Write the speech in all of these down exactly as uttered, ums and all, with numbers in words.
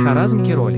Karazmki rolik.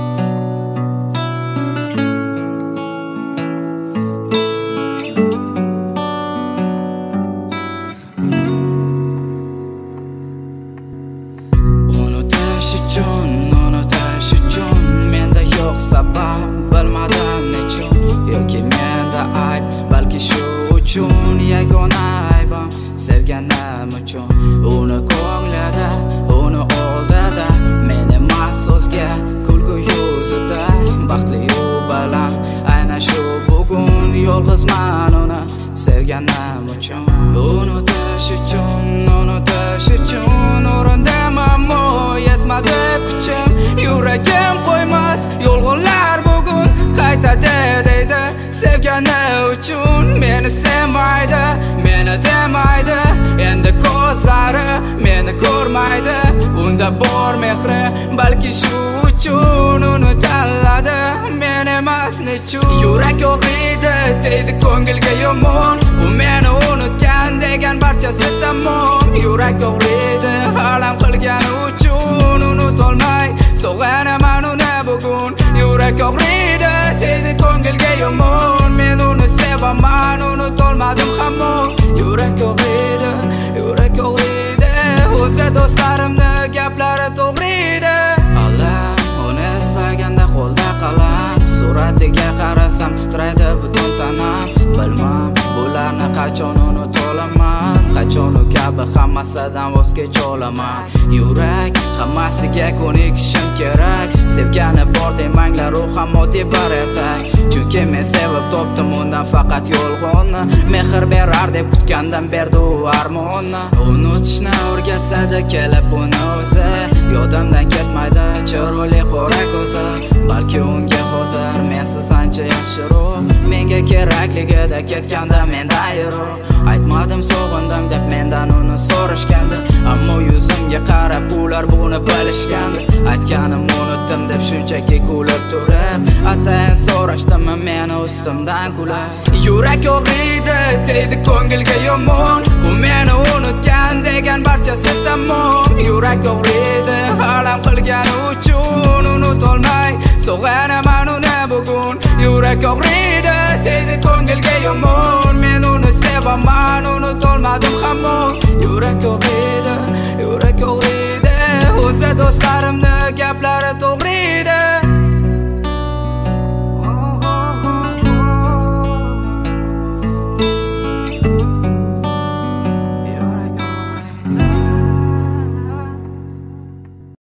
Unutish uchun, unutish uchun menda yo'q sabab, bilmadim nechun yoki menda ayb, balki shu uchun yagona aybim sevganim uchun. Uni ko'nglida, uni oldida, meni mahsusga kulgu yuzida, baxtli yu baland aynan shu bugun yolg'izman uni sevganim uchun. Unutish uchun, unutish uchun urindim ammo yetmadi kuchim, yuragim qo'ymas yolg'onlar bugun qaytadi deydi sevgani uchun. Meni sevmaydi, meni demaydi, endi ko'zlari meni ko'rmaydi. Unda bor mehri, balki shu uchun uni tanladi, men emas nechun. Yurak og'riydi, deydi ko'ngilga yomon, u meni unutgan degan barchasi tamom. Yurak og'riydi, alam qilgani uchun unutolmay sog'anaman uni bugun. Yurak og'riydi, deydi ko'ngilga yomon, men uni sevaman, unutolmadim hamon. Yurak og'riydi, yurak og'riydi, o'zi do'stlarimni gaplari to'g'riydi. Allah uni eslaganda qo'lda qalam, suratiga qarasam titraydi butun tanam. Bilmam bularni qachon unutolaman, qachon u kabi hammasidan voz kecholaman. Yurak hammasiga ko'nikishim kerak, sevgani bor demanglar, u ham oddiy bir ertak. Chunki men sevib topdim undan faqat yolg'onni, mehr berar deb kutgandan berdi u armonni. Unutishni o'rgatsada kelib uni o'zi, yodimdan ketmaydi chiroyli qora ko'zi. Balki unga hozir mensiz ancha yaxshiroq, menga kerakligida ketganda mendan yiroq. Aytmadim sog'indim deb mendan uni so'rashgandi, ammo yuzimga qarab ular buni bilishgandi. Aytganim unutdim deb shunchaki kulib turib, atayin so'rashdimmi meni ustimdan kulib. Yurak og'riydi, deydi ko'ngilga yomon, u meni unutgan degan barchasi tamom. Yurak og'riydi, alam qilgani uchun unutolmay sog'anaman uni bugun. Yurak og'riydi